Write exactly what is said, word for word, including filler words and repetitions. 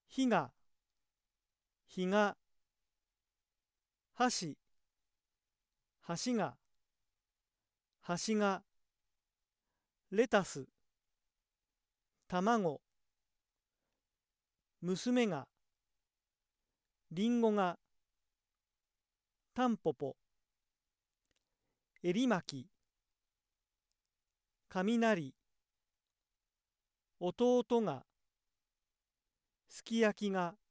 日が、日が、箸、橋が、橋が、レタス、卵、娘が、りんごが、タンポポ、エリマキ、雷、弟が、すき焼きが、